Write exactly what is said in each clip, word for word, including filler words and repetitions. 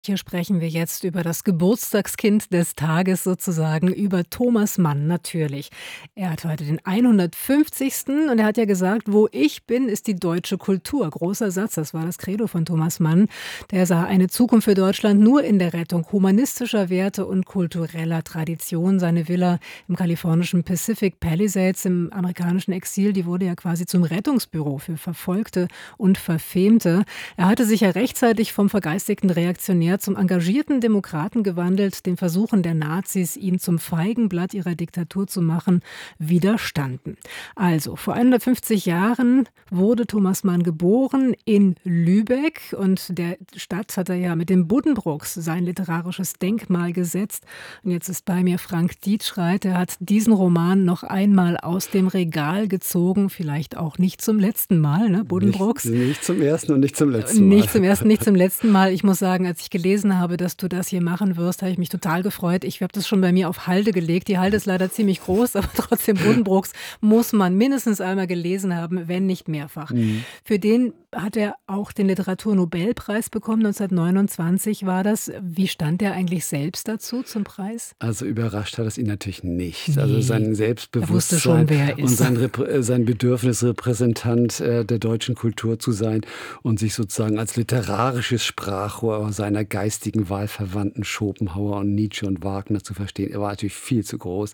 Hier sprechen wir jetzt über das Geburtstagskind des Tages sozusagen, über Thomas Mann natürlich. Er hat heute den hundertfünfzigsten und er hat ja gesagt: „Wo ich bin, ist die deutsche Kultur." Großer Satz, das war das Credo von Thomas Mann. Der sah eine Zukunft für Deutschland nur in der Rettung humanistischer Werte und kultureller Tradition. Seine Villa im kalifornischen Pacific Palisades im amerikanischen Exil, die wurde ja quasi zum Rettungsbüro für Verfolgte und Verfemte. Er hatte sich ja rechtzeitig vom vergeistigten Reaktionär zum engagierten Demokraten gewandelt, den Versuchen der Nazis, ihn zum Feigenblatt ihrer Diktatur zu machen, widerstanden. Also, vor hundertfünfzig Jahren wurde Thomas Mann geboren in Lübeck und der Stadt hat er ja mit den Buddenbrooks sein literarisches Denkmal gesetzt. Und jetzt ist bei mir Frank Dietschreit, der hat diesen Roman noch einmal aus dem Regal gezogen, vielleicht auch nicht zum letzten Mal, ne, Buddenbrooks? Nicht, nicht zum ersten und nicht zum letzten Mal. Nicht zum ersten, nicht zum letzten Mal. Ich muss sagen, als ich gelesen habe, dass du das hier machen wirst, habe ich mich total gefreut. Ich habe das schon bei mir auf Halde gelegt. Die Halde ist leider ziemlich groß, aber trotzdem Buddenbrooks muss man mindestens einmal gelesen haben, wenn nicht mehrfach. Mhm. Für den hat er auch den Literaturnobelpreis bekommen, neunzehnhundertneunundzwanzig war das. Wie stand er eigentlich selbst dazu zum Preis? Also überrascht hat es ihn natürlich nicht. Nee. Also sein Selbstbewusstsein schon, wer er ist. Und sein, Reprä- sein Bedürfnis, Repräsentant äh, der deutschen Kultur zu sein und sich sozusagen als literarisches Sprachrohr seiner geistigen Wahlverwandten Schopenhauer und Nietzsche und Wagner zu verstehen, er war natürlich viel zu groß.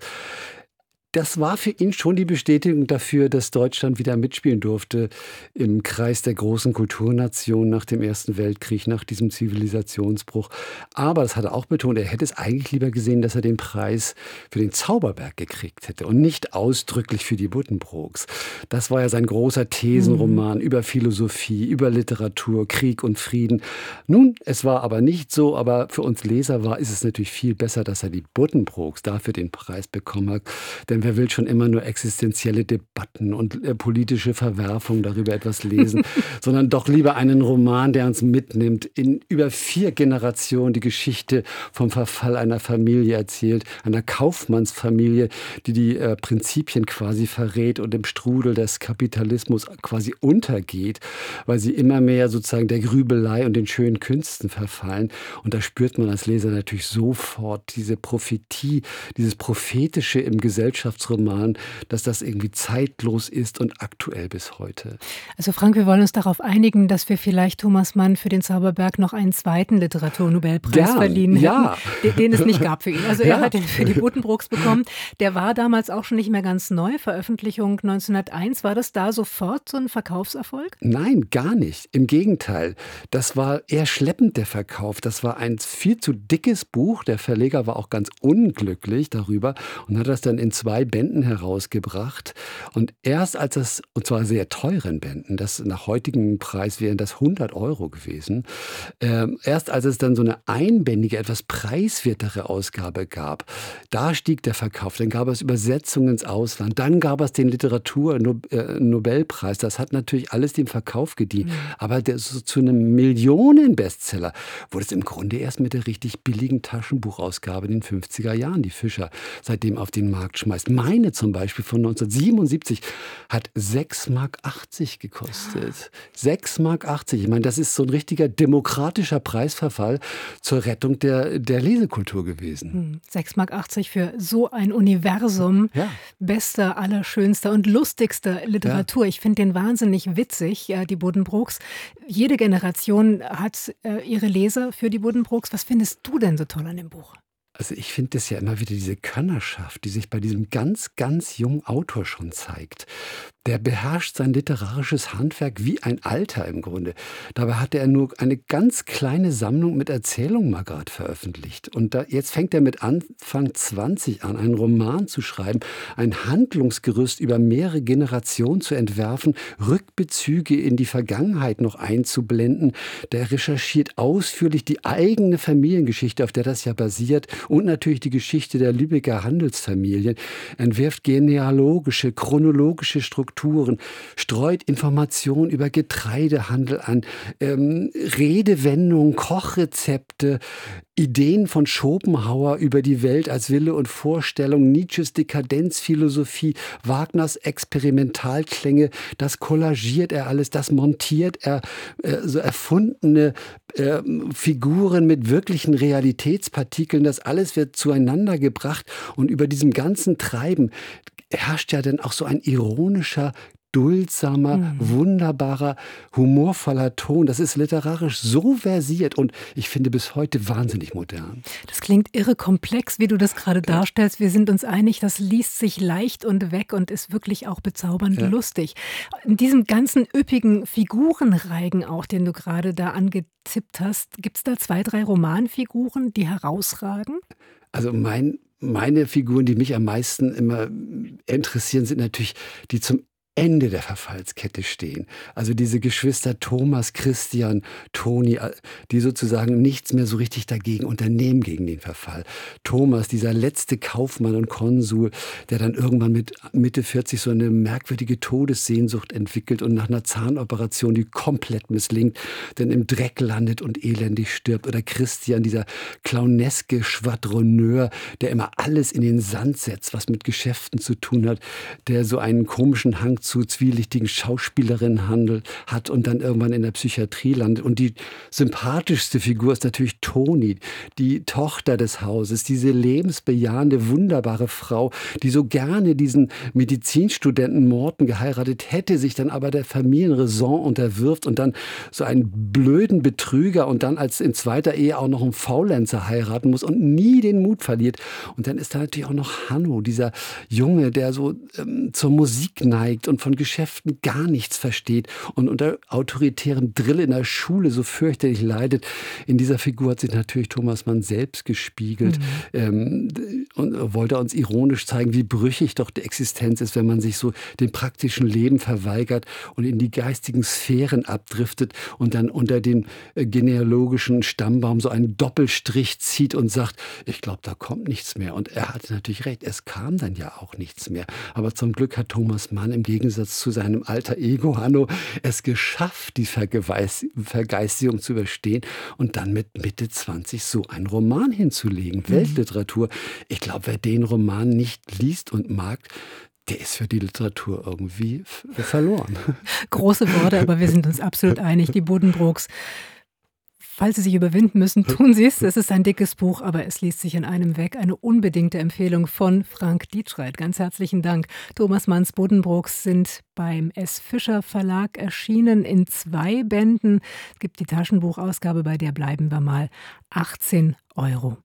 Das war für ihn schon die Bestätigung dafür, dass Deutschland wieder mitspielen durfte im Kreis der großen Kulturnationen nach dem Ersten Weltkrieg, nach diesem Zivilisationsbruch. Aber, das hat er auch betont, er hätte es eigentlich lieber gesehen, dass er den Preis für den Zauberberg gekriegt hätte und nicht ausdrücklich für die Buddenbrooks. Das war ja sein großer Thesenroman mhm. über Philosophie, über Literatur, Krieg und Frieden. Nun, es war aber nicht so, aber für uns Leser war, ist es natürlich viel besser, dass er die Buddenbrooks dafür den Preis bekommen hat. Denn wer will schon immer nur existenzielle Debatten und äh, politische Verwerfungen darüber etwas lesen, sondern doch lieber einen Roman, der uns mitnimmt, in über vier Generationen die Geschichte vom Verfall einer Familie erzählt, einer Kaufmannsfamilie, die die äh, Prinzipien quasi verrät und im Strudel des Kapitalismus quasi untergeht, weil sie immer mehr sozusagen der Grübelei und den schönen Künsten verfallen. Und da spürt man als Leser natürlich sofort diese Prophetie, dieses Prophetische im Gesellschaftsroman, dass das irgendwie zeitlos ist und aktuell bis heute. Also Frank, wir wollen uns darauf einigen, dass wir vielleicht Thomas Mann für den Zauberberg noch einen zweiten Literaturnobelpreis Gern, verliehen hätten, ja. den, den es nicht gab für ihn. Also er ja. hat den für die Buddenbrooks bekommen. Der war damals auch schon nicht mehr ganz neu. Veröffentlichung neunzehnhunderteins. War das da sofort so ein Verkaufserfolg? Nein, gar nicht. Im Gegenteil. Das war eher schleppend, der Verkauf. Das war ein viel zu dickes Buch. Der Verleger war auch ganz unglücklich darüber und hat das dann in zwei Bänden herausgebracht. Und erst als das, und zwar sehr teuren Bänden, das nach heutigem Preis wären das hundert Euro gewesen, äh, erst als es dann so eine einbändige, etwas preiswertere Ausgabe gab, da stieg der Verkauf. Dann gab es Übersetzungen ins Ausland, dann gab es den Literaturnobelpreis. Das hat natürlich alles dem Verkauf gedient. Mhm. Aber der, so zu einem Millionen-Bestseller wurde es im Grunde erst mit der richtig billigen Taschenbuchausgabe in den fünfziger Jahren, die Fischer seitdem auf den Markt schmeißt. Meine zum Beispiel von neunzehnhundertsiebenundsiebzig hat sechs Mark achtzig gekostet. sechs Mark achtzig. Ich meine, das ist so ein richtiger demokratischer Preisverfall zur Rettung der, der Lesekultur gewesen. sechs Mark achtzig für so ein Universum ja. bester, allerschönster und lustigster Literatur. Ja. Ich finde den wahnsinnig witzig, die Buddenbrooks. Jede Generation hat ihre Leser für die Buddenbrooks. Was findest du denn so toll an dem Buch? Also ich finde das ja immer wieder diese Könnerschaft, die sich bei diesem ganz, ganz jungen Autor schon zeigt. Der beherrscht sein literarisches Handwerk wie ein Alter im Grunde. Dabei hatte er nur eine ganz kleine Sammlung mit Erzählungen mal gerade veröffentlicht. Und da, jetzt fängt er mit Anfang zwanzig an, einen Roman zu schreiben, ein Handlungsgerüst über mehrere Generationen zu entwerfen, Rückbezüge in die Vergangenheit noch einzublenden. Der recherchiert ausführlich die eigene Familiengeschichte, auf der das ja basiert, und natürlich die Geschichte der Lübecker Handelsfamilien, entwirft genealogische, chronologische Strukturen, Strukturen, streut Informationen über Getreidehandel an, ähm, Redewendungen, Kochrezepte, Ideen von Schopenhauer über die Welt als Wille und Vorstellung, Nietzsches Dekadenzphilosophie, Wagners Experimentalklänge, das kollagiert er alles, das montiert er, äh, so erfundene äh, Figuren mit wirklichen Realitätspartikeln, das alles wird zueinander gebracht und über diesem ganzen Treiben herrscht ja dann auch so ein ironischer, duldsamer, Mhm. wunderbarer, humorvoller Ton. Das ist literarisch so versiert und ich finde bis heute wahnsinnig modern. Das klingt irre komplex, wie du das gerade Ja. darstellst. Wir sind uns einig, das liest sich leicht und weg und ist wirklich auch bezaubernd Ja. lustig. In diesem ganzen üppigen Figurenreigen auch, den du gerade da angetippt hast, gibt es da zwei, drei Romanfiguren, die herausragen? Also mein, meine Figuren, die mich am meisten immer interessieren, sind natürlich die zum Ende der Verfallskette stehen. Also diese Geschwister Thomas, Christian, Toni, äh, die sozusagen nichts mehr so richtig dagegen unternehmen gegen den Verfall. Thomas, dieser letzte Kaufmann und Konsul, der dann irgendwann mit Mitte vierzig so eine merkwürdige Todessehnsucht entwickelt und nach einer Zahnoperation, die komplett misslingt, dann im Dreck landet und elendig stirbt. Oder Christian, dieser clowneske Schwadroneur, der immer alles in den Sand setzt, was mit Geschäften zu tun hat, der so einen komischen Hang zu zwielichtigen Schauspielerinnen handelt, hat und dann irgendwann in der Psychiatrie landet. Und die sympathischste Figur ist natürlich Toni, die Tochter des Hauses, diese lebensbejahende, wunderbare Frau, die so gerne diesen Medizinstudenten Morten geheiratet hätte, sich dann aber der Familienraison unterwirft und dann so einen blöden Betrüger und dann als in zweiter Ehe auch noch einen Faulenzer heiraten muss und nie den Mut verliert. Und dann ist da natürlich auch noch Hanno, dieser Junge, der so ähm, zur Musik neigt und von Geschäften gar nichts versteht und unter autoritärem Drill in der Schule so fürchterlich leidet. In dieser Figur hat sich natürlich Thomas Mann selbst gespiegelt, Mhm. ähm, und wollte uns ironisch zeigen, wie brüchig doch die Existenz ist, wenn man sich so dem praktischen Leben verweigert und in die geistigen Sphären abdriftet und dann unter den äh, genealogischen Stammbaum so einen Doppelstrich zieht und sagt, ich glaube, da kommt nichts mehr. Und er hatte natürlich recht, es kam dann ja auch nichts mehr. Aber zum Glück hat Thomas Mann im Gegensatz zu seinem alter Ego Hanno es geschafft, die Vergeweis- Vergeistigung zu überstehen und dann mit Mitte zwanzig so einen Roman hinzulegen. Mhm. Weltliteratur. Ich glaube, wer den Roman nicht liest und mag, der ist für die Literatur irgendwie f- verloren. Große Worte, aber wir sind uns absolut einig. Die Buddenbrooks, falls Sie sich überwinden müssen, tun Sie es. Es ist ein dickes Buch, aber es liest sich in einem weg. Eine unbedingte Empfehlung von Frank Dietschreit. Ganz herzlichen Dank. Thomas Manns Buddenbrooks sind beim S. Fischer Verlag erschienen in zwei Bänden. Es gibt die Taschenbuchausgabe, bei der bleiben wir mal achtzehn Euro.